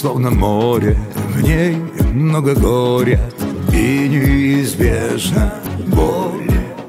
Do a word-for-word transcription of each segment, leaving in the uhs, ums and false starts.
словно море, в ней много горя и неизбежна боль.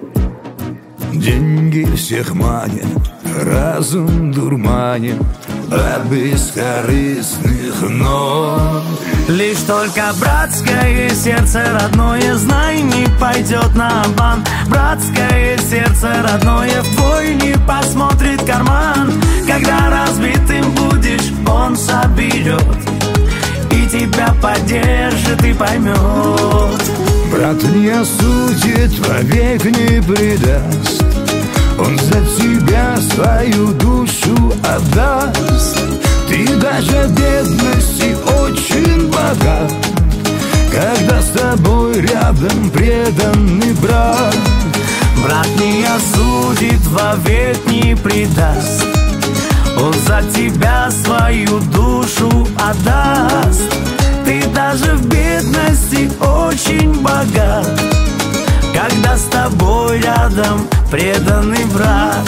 Деньги всех манят, разум дурманит, а бескорыстных ноль. Лишь только братское сердце родное, знай, не пойдет на обман. Братское сердце родное в твой не посмотрит карман. Когда разбитым будешь, он соберет и тебя поддержит и поймет. Брат не осудит, вовек не предаст, он за тебя свою душу отдаст. Ты даже в бедности очень богат, когда с тобой рядом преданный брат. Брат не осудит, вовек не предаст, он за тебя свою душу отдаст. Ты даже в бедности очень богат, когда с тобой рядом преданный брат.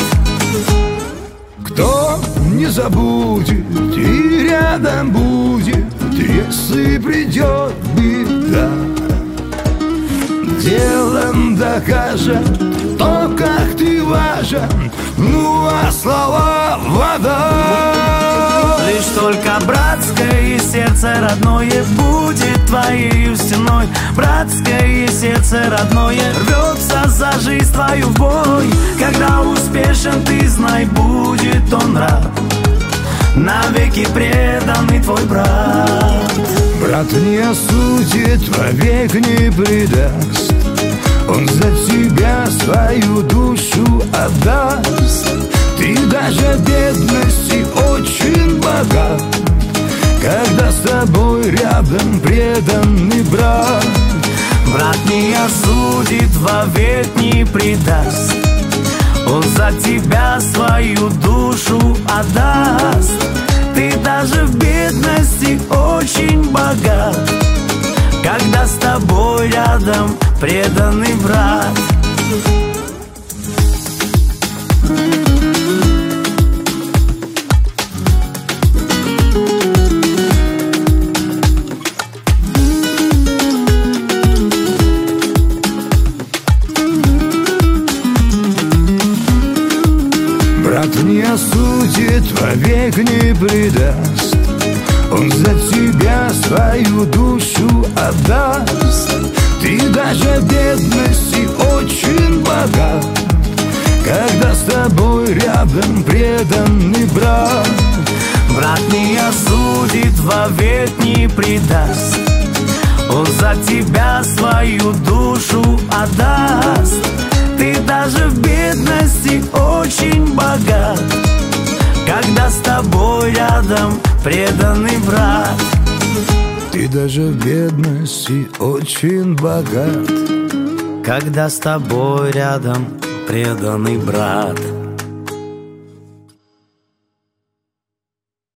Кто не забудет и рядом будет, если придет беда. Делом докажет то, как ты важен, ну а слова вода. Лишь только братское сердце родное будет твоей стеной. Братское сердце родное рвется за жизнь твою в бой. Когда успешен ты, знай, будет он рад, навеки преданный твой брат. Брат не осудит, вовек не предаст, он за тебя свою душу отдаст. Ты даже в бедности очень богат, когда с тобой рядом преданный брат. Брат не осудит, вовек не предаст, он за тебя свою душу отдаст. Ты даже в бедности очень богат, когда с тобой рядом преданный брат. Брат не осудит, вовек не предаст, он за тебя свою душу отдаст. Ты даже в бедности очень богат, когда с тобой рядом преданный брат. Брат не осудит, вовек не предаст, он за тебя свою душу отдаст. Ты даже в бедности очень богат, когда с тобой рядом преданный брат. Ты даже в бедности очень богат, когда с тобой рядом преданный брат.